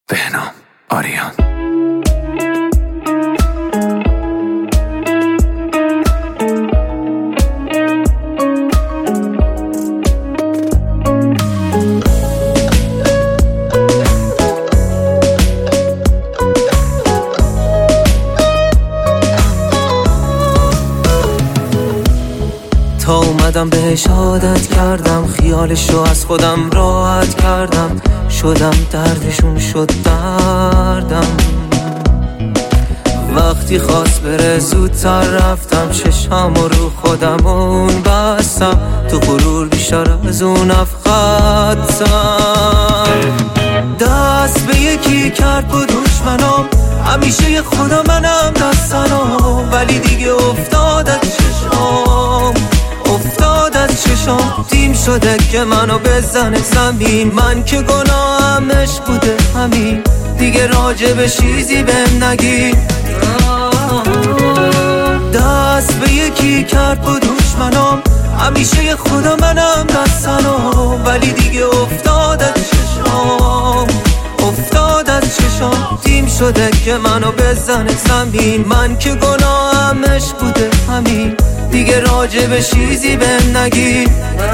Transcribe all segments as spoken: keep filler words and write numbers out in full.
بهنام آریان. تا اومدم بهش عادت کردم، خیالشو از خودم راحت کردم، شدم دردشون شد دردم. وقتی خواست بره زودتر رفتم، چشامو رو خودم اون بستم، تو غرور بیشتر از اون افخدتم. دست به یکی کرد با دشمنام، همیشه خدا منم دستنام، ولی دیگه افتاد از چشام، افتاد از چشام. تیم شده که منو بزنه زمین، من که گناهمش بوده همین، دیگه راجع به چیزی بهم نگی. دست به یکی کرد با دشمنام، همیشه خدا منم دستنام، ولی دیگه افتاد از چشام، افتاد از چشام. تیم شده که منو بزنه زمین، من که گناهمش بوده همین، دیگه راجع به چیزی بهم نگی.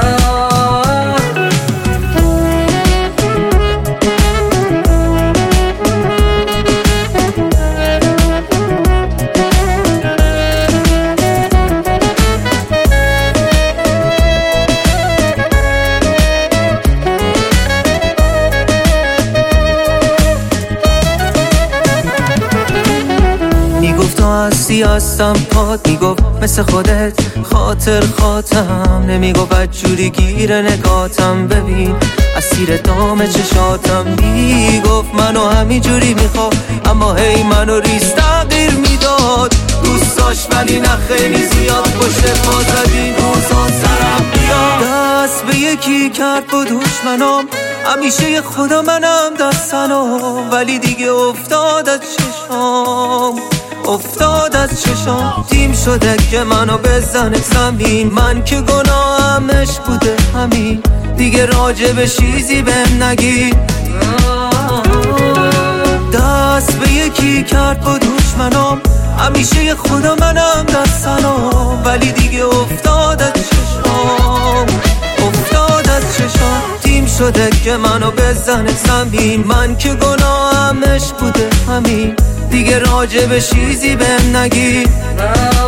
میگفت تو هستی هستم پاد، میگفت مثل خودت خاطر خاطم، نمیگفت بدجوری گیر نگاتم، ببین اسیر دام چشاتم. میگفت منو همین جوری میخواد، اما هی منو ریز تغییر میداد، دوست داشت ولی نه خیلی زیاد، پشت پا زدین روزا سرم بیاد. دست به یکی کرد با دشمنام، همیشه خدا منم دستنام، ولی دیگه افتاد از چشام، افتاد از چشام. تیم شده که منو بزنه زمین، من که گناهمش بوده همین، دیگه راجع به چیزی بهم نگی. دست به یکی کرد با دشمنام، همیشه خدا منم دستنام، ولی دیگه افتاد از چشام، افتاد از چشام. تیم شده که منو بزنه زمین، من که گناهمش بوده همین، دیگه راجع به چیزی بهم نگی.